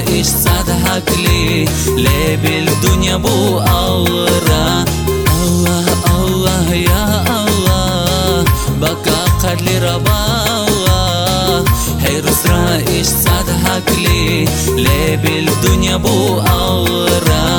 ايش صدحك ليه بالدنيا بو أورا. الله الله يا الله بقى قد لي رباوة هيرس رايش صدحك ليه بالدنيا بو أورا.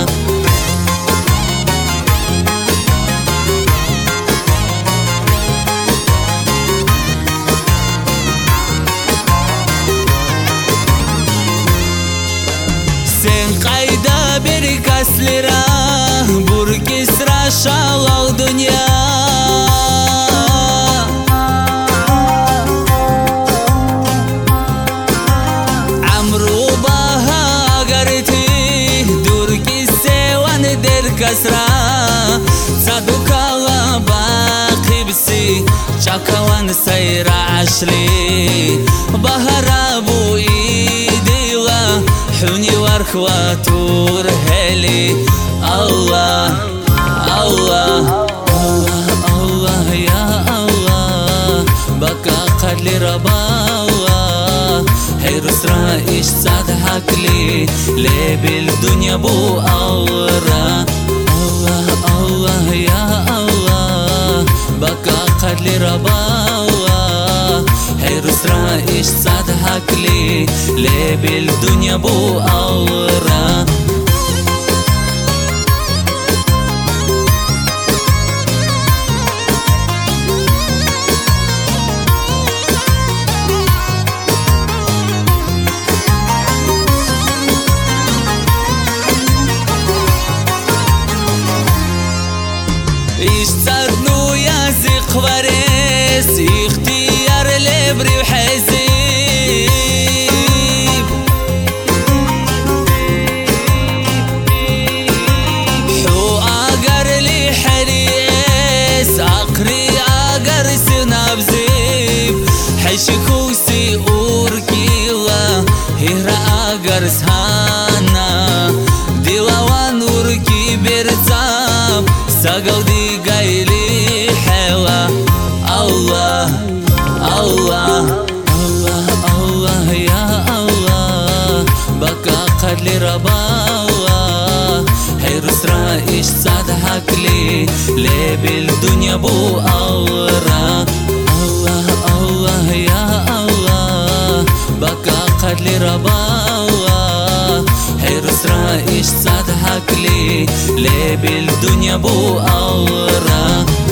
Sen kayda bir kaslira burkisra şalav dünya amru baha garti durkise wan der kasra sadukala baqibsi chakawan sayra ashli baharabu idila حوني وارخواتور هلي. الله الله الله الله يا الله بقى قد لي رباوة هيرس رايش صدحك ليه بالدنيا بو أورا. الله الله يا الله بقى قد لي رباوة هيرس رايش صدحك ليه بالدنيا بو أورا. إيش صدنو يا زيق وريس اختيار لبري وحزيب حو أقر لي حريس أقري أقر سنابزيب حشكوسي أوركيلا هيرا أقر سهانا ديلاوان أوركي بيرتاب ساقل دي قايلي حيوة. الله الله الله الله يا الله بقى قد لي رباوة هيرس رايش صدحك ليه بالدنيا بو أورا. الله الله يا الله بقى قد لي رباوة هيرس رايش صدحك ليه بالدنيا بو أورا.